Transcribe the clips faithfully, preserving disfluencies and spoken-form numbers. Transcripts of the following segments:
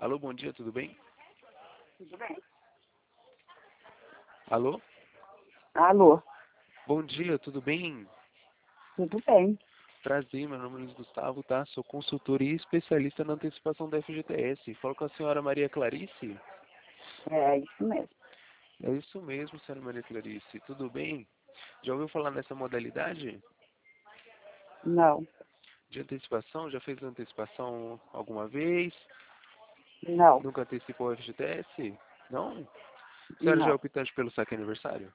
Alô, bom dia, tudo bem? Tudo bem. Alô? Alô, Bom dia, tudo bem? tudo bem. Prazer, meu nome é Luiz Gustavo, tá? Sou consultor e especialista na antecipação da F G T S. Falo com a senhora Maria Clarice? É isso mesmo. É isso mesmo, senhora Maria Clarice. Tudo bem? Já ouviu falar nessa modalidade Não, de antecipação? Já fez antecipação alguma vez? não, Nunca antecipou o F G T S? Não? A senhora já é não. optante pelo saque aniversário?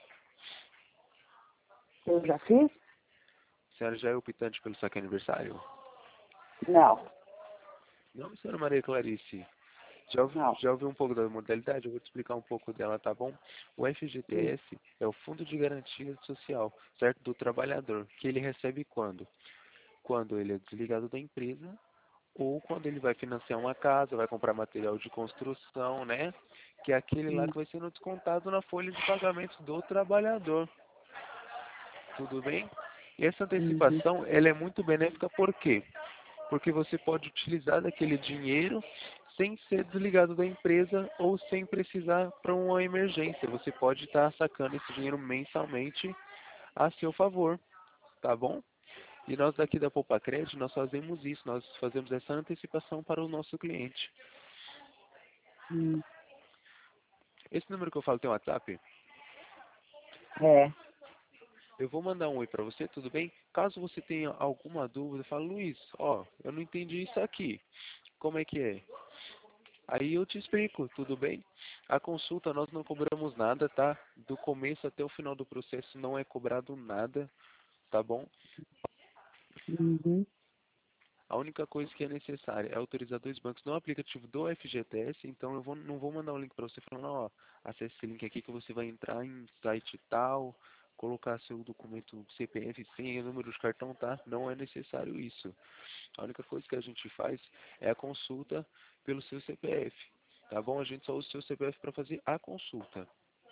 Eu já fiz? A senhora já é optante pelo saque aniversário? Não, Não, senhora Maria Clarice. Já, ouvi- não. já ouviu um pouco da modalidade? Eu vou te explicar um pouco dela, tá bom? O Hum, F G T S é o Fundo de Garantia Social, certo? Do trabalhador, que ele recebe quando? Quando ele é desligado da empresa ou quando ele vai financiar uma casa, vai comprar material de construção, né? Que é aquele lá hum, que vai sendo descontado na folha de pagamento do trabalhador. Tudo bem? E essa uhum, antecipação, ela é muito benéfica por quê? Porque você pode utilizar daquele dinheiro sem ser desligado da empresa ou sem precisar para uma emergência. Você pode estar sacando esse dinheiro mensalmente a seu favor, tá bom? E nós daqui da Poupa Crédito, nós fazemos isso, nós fazemos essa antecipação para o nosso cliente. hum. Esse número que eu falo tem WhatsApp? É, Eu vou mandar um oi para você, tudo bem? Caso você tenha alguma dúvida, fala, Luiz, ó, eu não entendi isso aqui. Como é que é? Aí eu te explico, tudo bem? A consulta nós não cobramos nada, tá? Do começo até o final do processo não é cobrado nada, tá bom? uhum, A única coisa que é necessária é autorizar dois bancos no aplicativo do F G T S, então eu vou, não vou mandar um link para você falando, ó, acesse esse link aqui que você vai entrar em site tal, colocar seu documento C P F, senha, número de cartão, tá? Não é necessário isso. A única coisa que a gente faz é a consulta pelo seu C P F, tá bom? A gente só usa o seu C P F para fazer a consulta,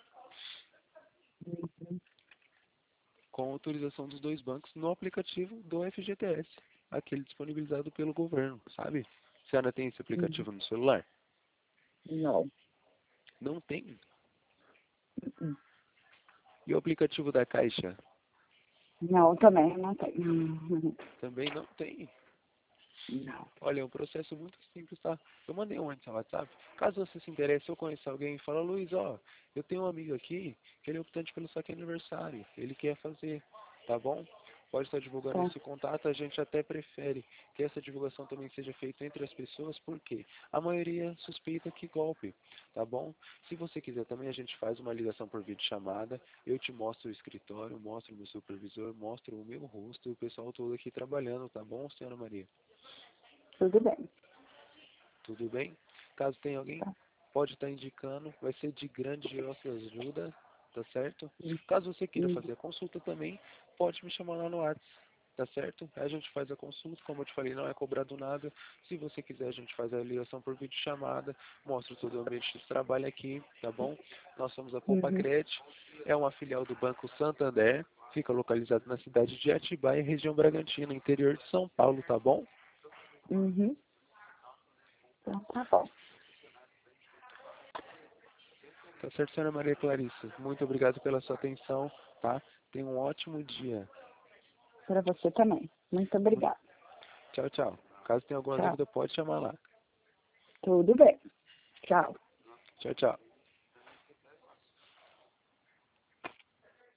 uhum, com autorização dos dois bancos no aplicativo do F G T S, aquele disponibilizado pelo governo, sabe? Você ainda tem esse uhum. aplicativo no celular? Não, Não tem. uhum. E o aplicativo da Caixa? Não, também não tem. Uhum. Também não tem. Não, Olha, é um processo muito simples, tá? Eu mandei um antes no WhatsApp. Caso você se interesse, eu conheço alguém e fala, Luiz, ó, eu tenho um amigo aqui que ele é optante pelo saque aniversário. Ele quer fazer, tá bom? Pode estar divulgando tá. esse contato, a gente até prefere que essa divulgação também seja feita entre as pessoas, porque a maioria suspeita que golpe, tá bom? Se você quiser também, a gente faz uma ligação por videochamada, eu te mostro o escritório, mostro o meu supervisor, mostro o meu rosto e o pessoal todo aqui trabalhando, tá bom, senhora Maria? Tudo bem. Tudo bem? Caso tenha alguém, Tá. pode estar indicando, vai ser de grandiosa ajuda, tá certo? Uhum, Caso você queira uhum. fazer a consulta também, pode me chamar lá no WhatsApp, tá certo? Aí a gente faz a consulta, como eu te falei, não é cobrado nada. Se você quiser, a gente faz a ligação por videochamada, mostra todo o ambiente de trabalho aqui, tá bom? Nós somos a Uhum. Compacred, é uma filial do Banco Santander, fica localizado na cidade de Atibaia, região Bragantina, interior de São Paulo, tá bom? Uhum. Então tá bom. Tá certo, senhora Maria Clarice. Muito obrigado pela sua atenção, tá? Tenha um ótimo dia. Para você também. Muito Muito- obrigada. Tchau, tchau. Caso tenha alguma Tchau. dúvida, pode chamar lá. Tudo bem. Tchau. Tchau, tchau.